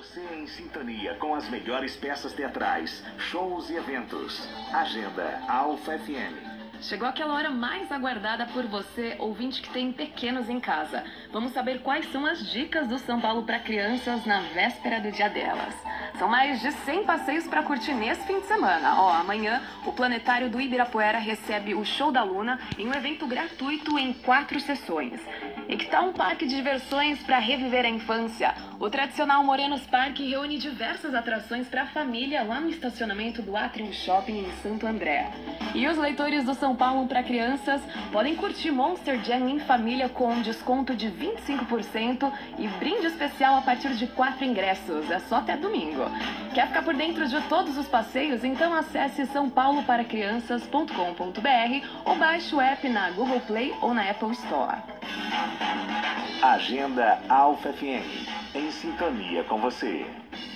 Você em sintonia com as melhores peças teatrais, shows e eventos. Agenda Alfa FM. Chegou aquela hora mais aguardada por você, ouvinte que tem pequenos em casa. Vamos saber quais são as dicas do São Paulo para crianças na véspera do dia delas. São mais de 100 passeios para curtir nesse fim de semana. Amanhã o Planetário do Ibirapuera recebe o Show da Luna em um evento gratuito em 4 sessões. E que tal um parque de diversões para reviver a infância? O tradicional Morenos Parque reúne diversas atrações para a família lá no estacionamento do Atrium Shopping em Santo André. E os leitores do São Paulo para crianças podem curtir Monster Jam em família com um desconto de 25% e brinde especial a partir de 4 ingressos. É só até domingo. Quer ficar por dentro de todos os passeios? Então acesse saopauloParaCrianças.com.br ou baixe o app na Google Play ou na Apple Store. Agenda Alfa FM. Em sintonia com você.